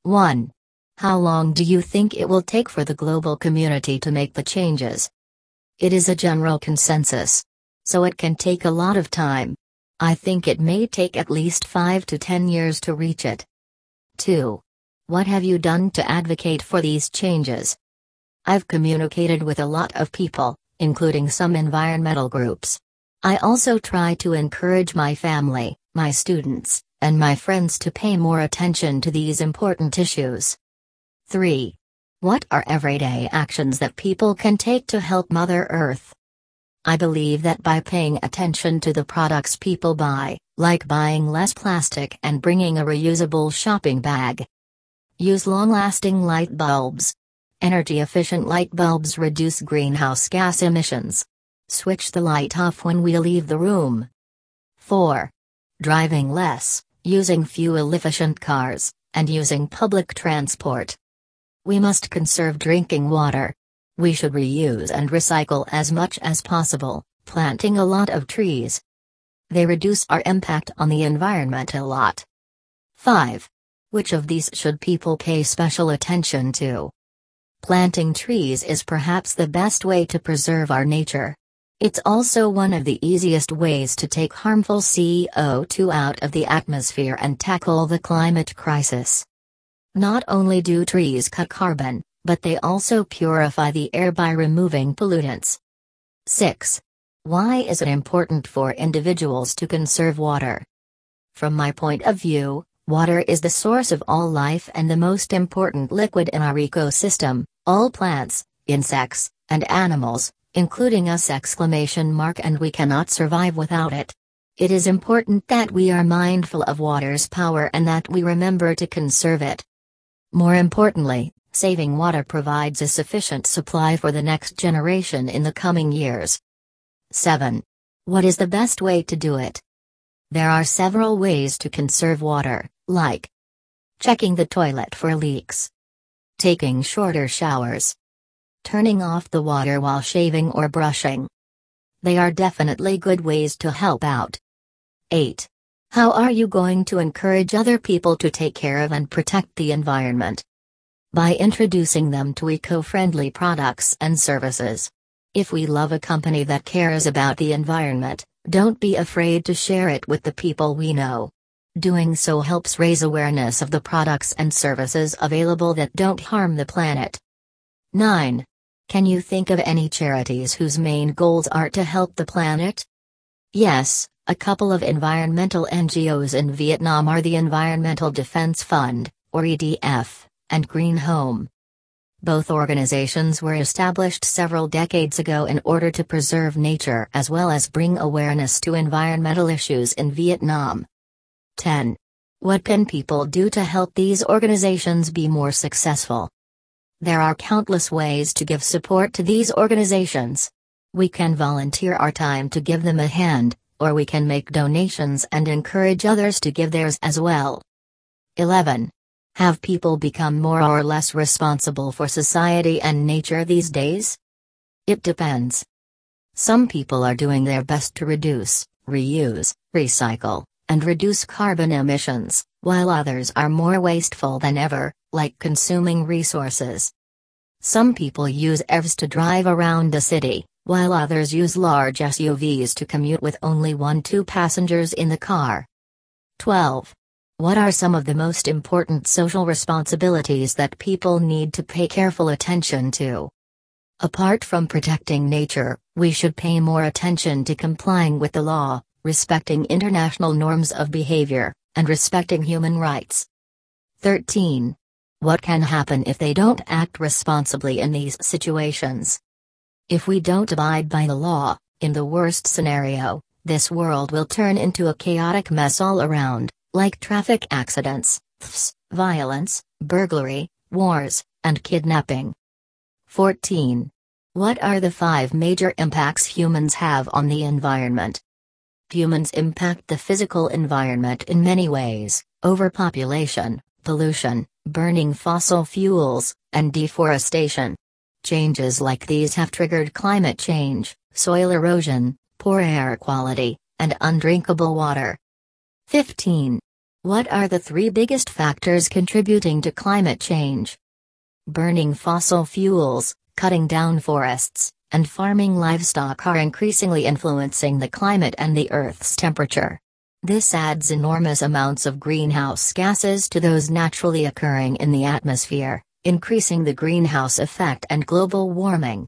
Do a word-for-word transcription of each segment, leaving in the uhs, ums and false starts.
one. How long do you think it will take for the global community to make the changes? It is a general consensus. So it can take a lot of time. I think it may take at least five to ten years to reach it. two. What have you done to advocate for these changes? I've communicated with a lot of people, including some environmental groups. I also try to encourage my family, my students, and my friends to pay more attention to these important issues. three. What are everyday actions that people can take to help Mother Earth? I believe that by paying attention to the products people buy, like buying less plastic and bringing a reusable shopping bag. Use long-lasting light bulbs. Energy-efficient light bulbs reduce greenhouse gas emissions. Switch the light off when we leave the room. four. Driving less, using fuel-efficient cars, and using public transport. We must conserve drinking water. We should reuse and recycle as much as possible, planting a lot of trees. They reduce our impact on the environment a lot. five. Which of these should people pay special attention to? Planting trees is perhaps the best way to preserve our nature. It's also one of the easiest ways to take harmful C O two out of the atmosphere and tackle the climate crisis. Not only do trees cut carbon, but they also purify the air by removing pollutants. six. Why is it important for individuals to conserve water? From my point of view, water is the source of all life and the most important liquid in our ecosystem. All plants, insects, and animals, including us exclamation mark and we cannot survive without it. It is important that we are mindful of water's power and that we remember to conserve it. More importantly, saving water provides a sufficient supply for the next generation in the coming years. seven. What is the best way to do it? There are several ways to conserve water, like checking the toilet for leaks, taking shorter showers, turning off the water while shaving or brushing. They are definitely good ways to help out. eight. How are you going to encourage other people to take care of and protect the environment? By introducing them to eco-friendly products and services. If we love a company that cares about the environment, don't be afraid to share it with the people we know. Doing so helps raise awareness of the products and services available that don't harm the planet. nine. Can you think of any charities whose main goals are to help the planet? Yes, a couple of environmental N G Os in Vietnam are the Environmental Defense Fund, or E D F, and Green Home. Both organizations were established several decades ago in order to preserve nature as well as bring awareness to environmental issues in Vietnam. ten. What can people do to help these organizations be more successful? There are countless ways to give support to these organizations. We can volunteer our time to give them a hand, or we can make donations and encourage others to give theirs as well. eleven. Have people become more or less responsible for society and nature these days? It depends. Some people are doing their best to reduce, reuse, recycle, and reduce carbon emissions, while others are more wasteful than ever, like consuming resources. Some people use E Vs to drive around the city, while others use large S U Vs to commute with only one or two passengers in the car. twelve. What are some of the most important social responsibilities that people need to pay careful attention to? Apart from protecting nature, we should pay more attention to complying with the law, respecting international norms of behavior, and respecting human rights. thirteen. What can happen if they don't act responsibly in these situations? If we don't abide by the law, in the worst scenario, this world will turn into a chaotic mess all around, like traffic accidents, thefts, violence, burglary, wars, and kidnapping. fourteen. What are the five major impacts humans have on the environment? Humans impact the physical environment in many ways: overpopulation, pollution, burning fossil fuels, and deforestation. Changes like these have triggered climate change, soil erosion, poor air quality, and undrinkable water. fifteen. What are the three biggest factors contributing to climate change? Burning fossil fuels, cutting down forests, and farming livestock are increasingly influencing the climate and the Earth's temperature. This adds enormous amounts of greenhouse gases to those naturally occurring in the atmosphere, increasing the greenhouse effect and global warming.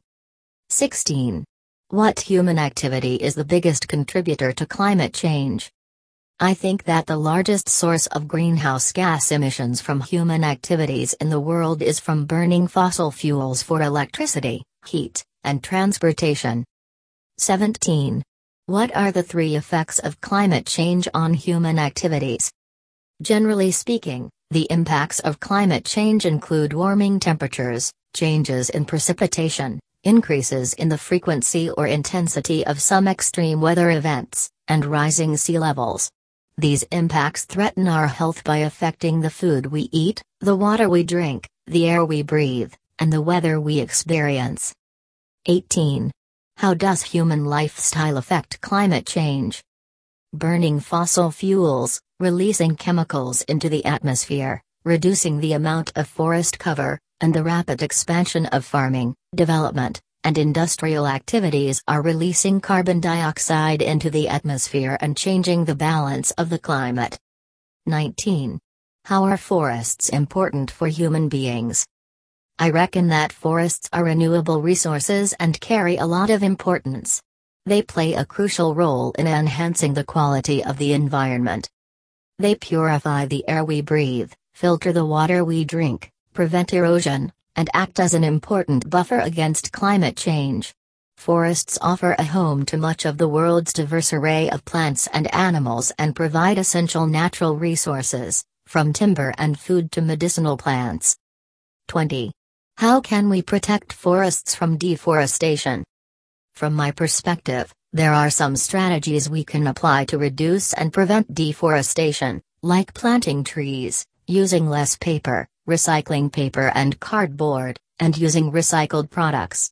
sixteen. What human activity is the biggest contributor to climate change? I think that the largest source of greenhouse gas emissions from human activities in the world is from burning fossil fuels for electricity, heat, and transportation. seventeen. What are the three effects of climate change on human activities? Generally speaking, the impacts of climate change include warming temperatures, changes in precipitation, increases in the frequency or intensity of some extreme weather events, and rising sea levels. These impacts threaten our health by affecting the food we eat, the water we drink, the air we breathe, and the weather we experience. eighteen. How does human lifestyle affect climate change? Burning fossil fuels, releasing chemicals into the atmosphere, reducing the amount of forest cover, and the rapid expansion of farming, development, and industrial activities are releasing carbon dioxide into the atmosphere and changing the balance of the climate. nineteen. How are forests important for human beings? I reckon that forests are renewable resources and carry a lot of importance. They play a crucial role in enhancing the quality of the environment. They purify the air we breathe, filter the water we drink, prevent erosion, and act as an important buffer against climate change. Forests offer a home to much of the world's diverse array of plants and animals and provide essential natural resources, from timber and food to medicinal plants. twenty. How can we protect forests from deforestation? From my perspective, there are some strategies we can apply to reduce and prevent deforestation, like planting trees, using less paper, recycling paper and cardboard, and using recycled products.